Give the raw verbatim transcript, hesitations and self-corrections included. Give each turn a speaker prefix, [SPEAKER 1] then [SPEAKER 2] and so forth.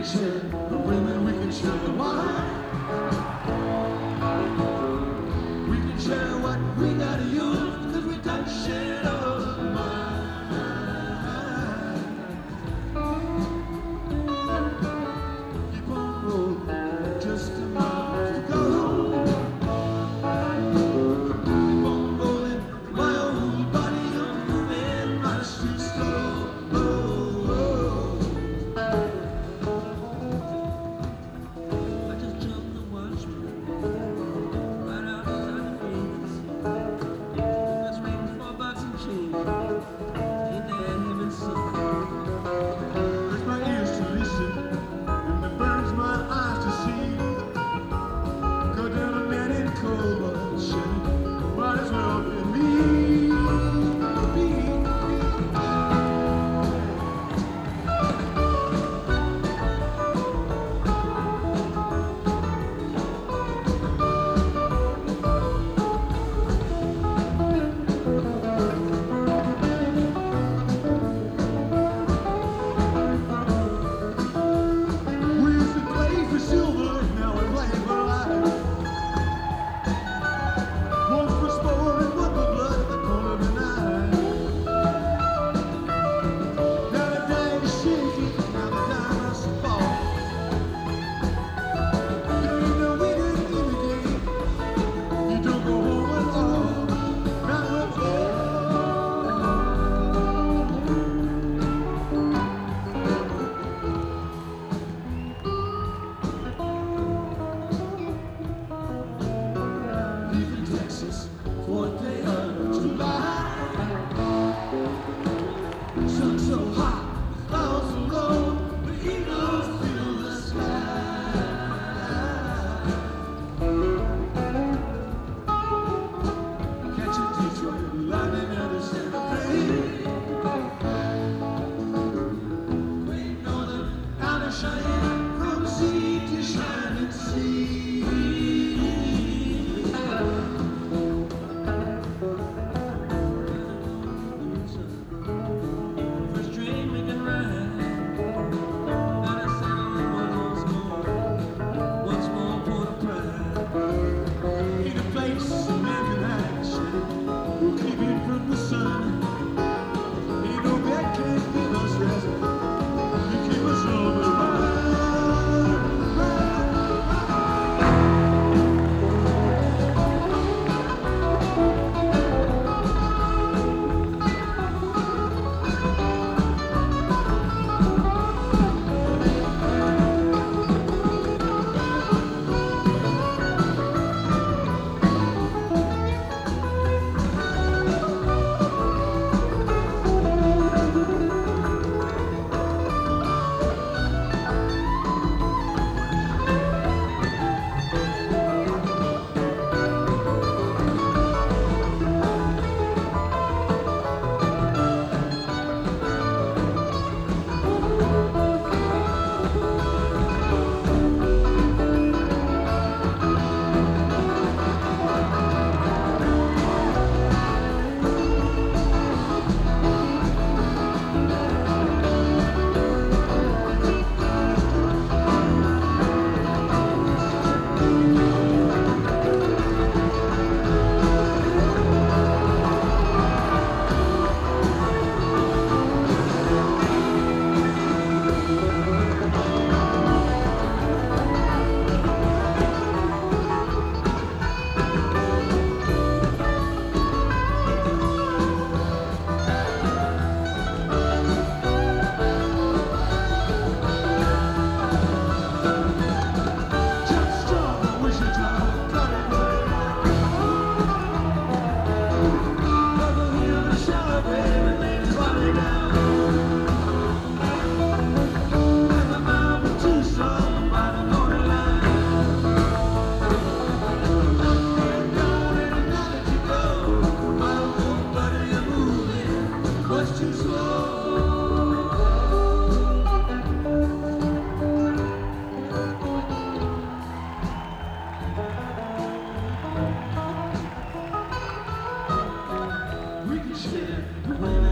[SPEAKER 1] can share the women, we can share the wine. We can share what we gotta use, cause we don't share all the mind. Keep on rolling, just a mile to go. Keep on rolling, my old body, I'm moving much too slow. Fourth day of July, sun so hot, clouds so low, the eagles fill the sky. Catch a Detroit lightning at the Santa Fe. Great northern out of Cheyenne, from sea to shining sea. We can share.